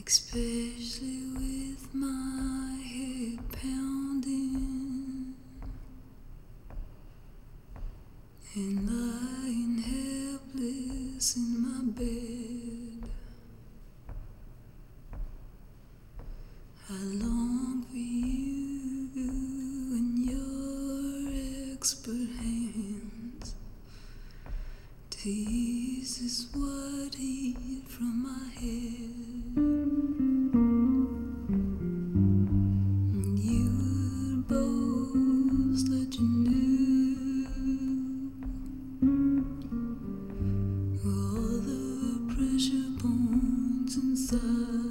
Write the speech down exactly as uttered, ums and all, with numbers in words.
especially with my head pounding and lying helpless in my bed. I long for you and your expert hands to ease this white heat from my head. And you would boast that you knew all the pressure points inside.